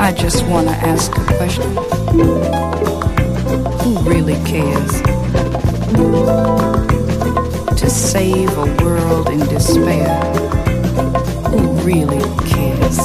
I just want to ask a question. Who really cares? To save a world in despair, who really cares?